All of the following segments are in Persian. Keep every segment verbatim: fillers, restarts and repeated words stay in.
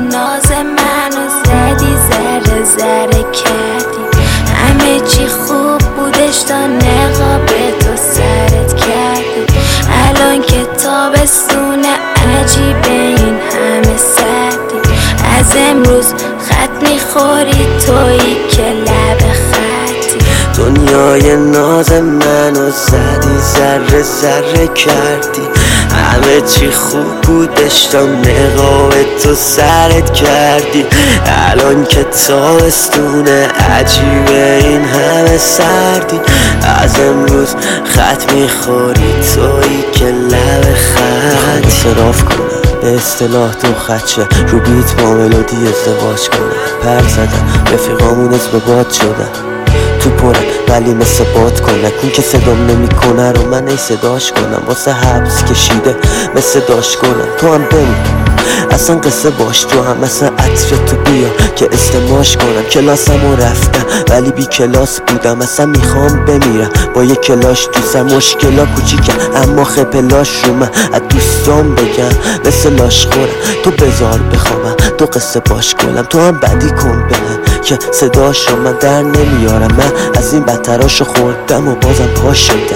ناز منو زدی، ذره ذره کردی. همه چی خوب بودش تا نقاب تو سرت کردی. الان که تابستونه عجیبه این همه سردی. از امروز خط میخوری تویی که لب خطی. دنیای ناز منو زدی، ذره ذره کردی. همه چی خوب بودش تا نقاب تو سرت کردی. الان که تابستونه عجیبه این همه سردی. از امروز خط میخوری تویی که لب خط. اعتراف کنم به اصطلاح تو خدشه، رو بیت با ملودی ازدواج کنم. پر زدم رفیقامون از به باد شدن، تو پره ولی مثل باد کنه. اون که صدام نمی کنه رو من ای صداش کنم. واسه حبس کشیده مثل داش کنم. تو هم بمون اصلا قصه باش، تو هم مثل عطر تو بیا که استماش کنم. کلاسمو رفتم ولی بی کلاس بودم. اصلا میخوام بمیرم با یه کلاش دوستم. مشکلا کوچیکم اما خپلاش رو من از دوستان بگم مثل لاش خورم. تو بذار بخوابم تو قصه باش کنم. تو هم بدی کن بهم که صداش رو من در نمیارم. من از این بدتراشو خوردم و بازم پا شدم.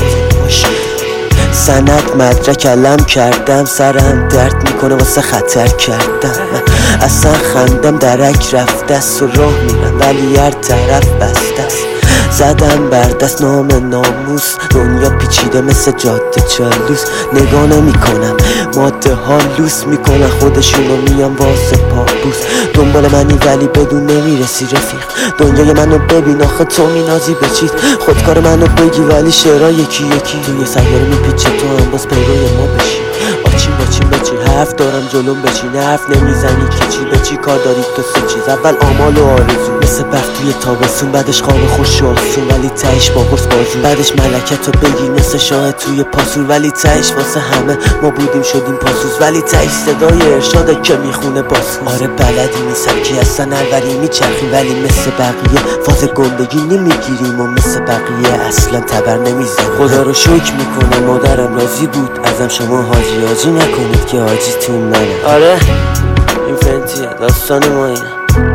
سند مدرک علم کردم، سرم درد میکنه واسه خطر کردم. من اصلا خندم درک رفته است و راه میرم ولی هر طرف بسته است. زدم بر دست نام ناموس، دنیا پیچیده مثل جاده چالوس. نگاه نمی کنم ماده ها لوس میکنن خودشونو، میان واسه پابوس. دنبال منی ولی بدون نمیرسی رفیق. دنیای منو ببین آخه تو مینازی به چیت. خودکار منو بگی ولی شعرها یکی یکی. توی سیاره میپیچه تو هم باز پیروی ما بشی. آچین باچین بچی حرف دارم جلوم بچین. حرف نمیزنی که چی به چی کار داری تو سه چیز. اول آمال و آرزو مثل برف توی تابستون، بعدش خواب خوش و آسون ولی تهش با قرص بازون. بعدش ملکت رو بگی مثل شاه توی پاسون ولی تهش واسه همه ما بودیم شدیم پاسوز. ولی تهش صدای ارشاده که میخونه باسون. آره بلدی نیستم که اصلا الوری میچرخیم ولی مثل بقیه فاز گندگی نمیگیریم و مثل بقیه اصلا تبر نمیزنیم. خدا رو شکر میکنم مادرم راضی بود ازم. شما حاجی حاجی نکنید که حاجیتون منه. آره این فنتیه داستان ما اینه.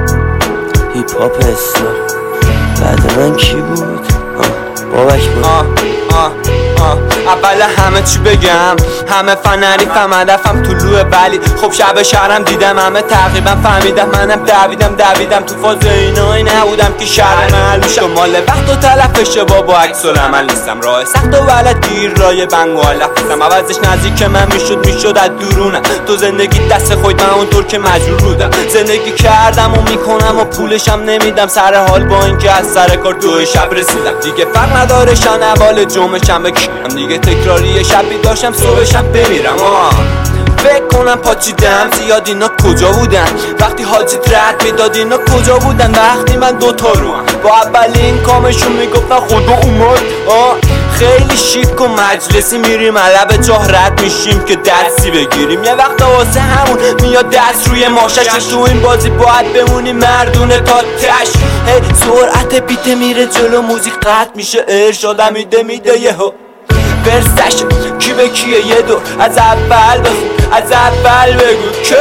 هیپ هاپ استار بعد من کی بود؟ آه بابک بود. آه آه آه اول همه چی بگم، همه فنریفم هدفم طلوع ولی خب شب شهرم دیدم همه تقریبا فهمیدم. منم دویدم دویدم تو فاز اینایی نبودم که شهر محل میشم. مال وقت و تلفشه بابا عکس العمل نیستم. راه سخت و ولد گیر رای بنگ و علفیستم. عوضش نزدیک من میشد میشد از درونم. تو زندگی دست خود من اونطور که مجبور بودم. زندگی کردم و میکنم و پولشم نمیدم. سر حال با اینکه از سر کار دو شب رسیدم. دیگه فرق نداره شنوال جمعه شنبه کیم. دیگه تکراری شبی داشتم صبحشم بمیرم. آه فکر کنم پاچیدم زیاد اینا کجا بودن وقتی حاجیت رد میداد. اینا کجا بودن وقتی من دوتا رو هم با اولین کامشون میگفتن خدا اومد. آه خیلی شیک و مجلسی میریم علب جاه رد میشیم که دستی بگیریم. یه وقت واسه همون میاد دست روی ماشش. تو این بازی باید بمونی مردونه تا تش. هی سرعت بیت میره جلو موزیک قطع میشه. ارشادم میده میده یهو ورسش کی به کیه یه دور از اول بخون از اول بگو که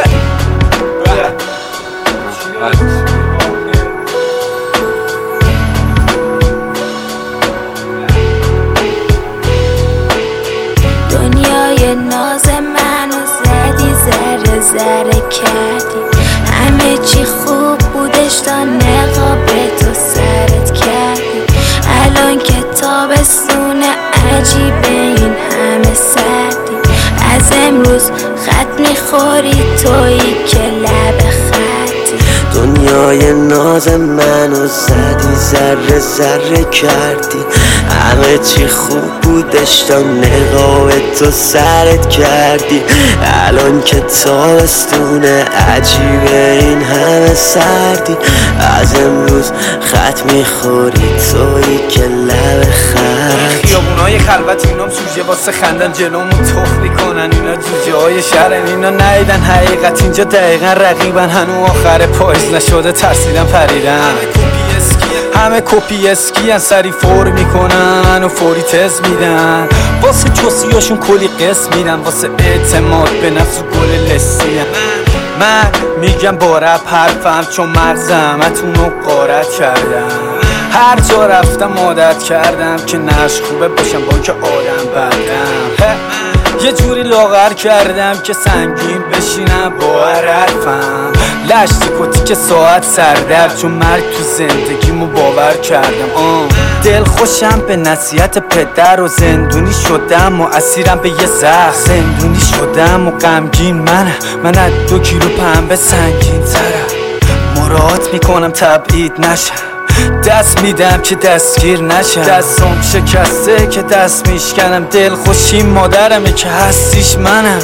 دنیای ناز منو زدی، ذره ذره کردی. همه چی خوب بودش تا نقاب تو سرت کردی. الان که تابستونه عجیبه این همه سردی. از امروز خط میخوری تویی که لب خطی. دنیای ناز منو زدی، ذره ذره کردی. همه چی خوب بودش تا نقاب تو سرت کردی. الان که تابستونه عجیبه این همه سردی. از امروز خط میخوری تویی که لب خط. خیابونای خلوت اینام سوژه واسه خندن جلومو تخ میکنن. اینا جوجه های شهرن اینا نیدن حقیقت اینجا دقیقا رقیبن. هنو آخر پاییز نشده ترسیدن پریدن. همه کپی اسکی ان سری فور میکنن و فوری تز میدن. واسه جوسیاشون کلی قسم میدن. واسه اعتماد به نفس و گل لسیدن. من میگم با رپ حرفم چون مغزم اتونو قارت کردم. هر جا رفتم عادت کردم که نش خوبه باشم با که آدم بردم. یه جوری لاغر کردم که سنگین بشینم با حرفم. لشتی کتی که ساعت سردر چون مرگ تو زندگیمو باور کردم. آه دل خوشم به نصیحت پدر و زندونی شدم و اسیرم به یه زخم. زندونی شدم و غمگین منم، من از دو کیلو پنبه سنگین ترم. مراد میکنم تبعید نشم، دست میدم که دستگیر نشم. دستم شکسته که دست میشکنم، دل خوشی مادرمه که هستیش منم.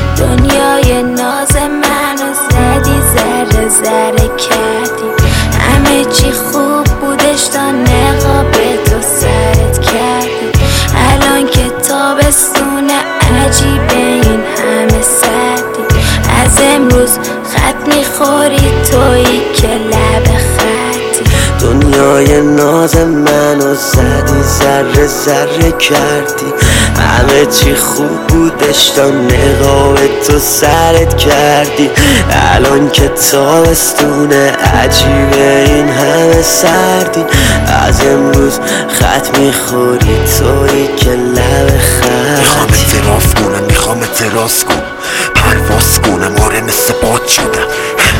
دنیای ناز منو زدی ذره ذره کردی، همه چی خوب بودش تا نقاب تو سرت کردی. الان که تابستونه عجیبه این همه سردی، از امروز خط میخوری تویی که لب خطی. دنیای ناز منو زدی ذره ذره کردی، همه چی خوب بودش تا نقاب تو سرت کردی. الان که تابستونه عجیبه این همه سردی، از امروز خط میخوری تویی که لب خطی. میخوام اعتراف کنم، میخوام اعتراض کنم، پرواز کنم، آره مثل باد شدم.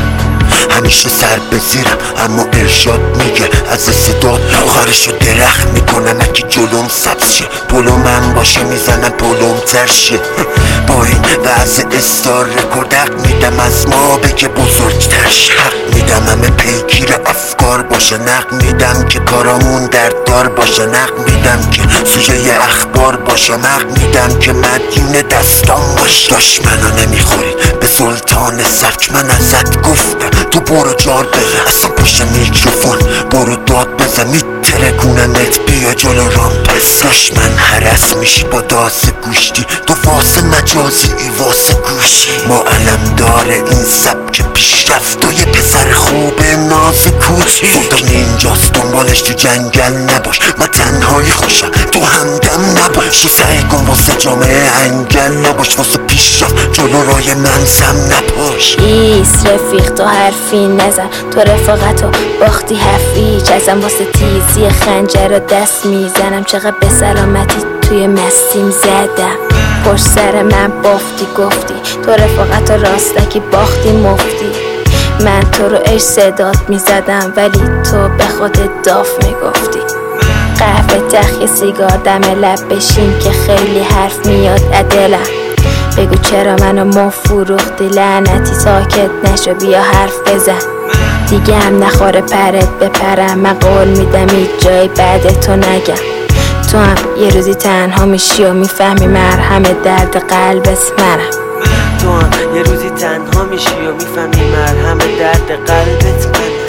همیشه سر بزیرم اما ارشاد میگه از صدات آخرشو درخت میکنم. اگه جلوم سبز شه پلو من باشه میزنم پلوم ترشه. با این وضع استار رکوردق میدم از ما بگه بزرگتر شه. حق میدم همه پیگیر افکار باشه، نق میدم که کارامون درددار باشه، نق میدم که سوژه اخبار باشه، نق میدم که مدیون دستان باشه. دشمنا نمیخورید به سلطان سبک، من ازت گفتم تو برو جار بزن، اصلا پشت میکروفون برو داد بزن، میترکونمت بیا جلو رام پس. دشمن هرس میشی با داس گوشتی، تو واسه مجازی ای واسه گوشی. ما علم داره این سبک پیشرفت و یه پسر خوبه ناز کوچی. سلطان اینجاست دنبالش تو جنگل نباش، من تنهایی خوشم تو همدم نباش. تو سعی کن واسه جامعه انگل نباش، واسه پیشرفت جلو رای منظم نپاش. ایست رفیق تو حرفی نزن، تو رفاقتو باختی حرفیچ. ازم واسه تیزی خنجر رو دست میزنم، چقدر به سلامتی توی مستیم زدم. پشت سر من بافتی گفتی تو رفاقتو راستکی باختی مفتی. من تو رو عشق صدات میزدم ولی تو به خودت داف میگفتی. قهوه تخی سیگار دم لب بشین که خیلی حرف میاد ادلم. بگو چرا منو مو فروختی لعنتی، ساکت نشو بیا حرف بزن. دیگه هم نخوره پرت بپرم، من قول میدم هیچ جای بعد تو نگم. تو هم یه روزی تنها میشی و میفهمی مرهم درد قلبت منم. تو هم یه روزی تنها میشی و میفهمی مرهم درد قلبت منم.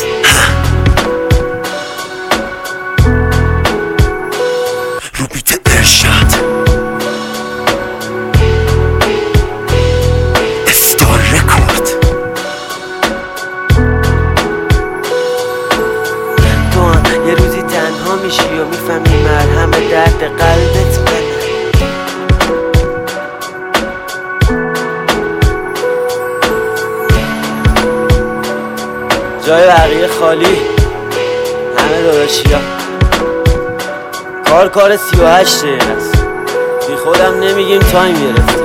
رو بیت ارشاد استار رکورد. تو هم یه روزی تنها میشی و میفهمی مرهم درد قلبت منم. جای بقیه خالی، همه داداشی ها. کار کار سی و هشت دقیقه است، بی خودم نمیگیم تایم گرفتیم.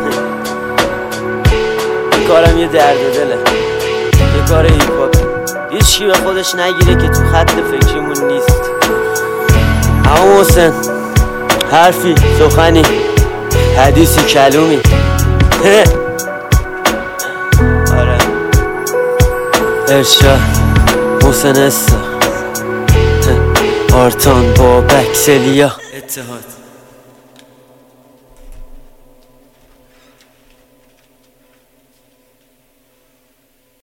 این کارم یه درد دله، یه کار هیپاپ، هیچ کی به خودش نگیره که تو خط فکریمون نیست. اما حسین حرفی، سخنی، حدیثی، کلومی. آره ارشاد، محسن استا، آرتان، بابک، سلیا، اتحاد.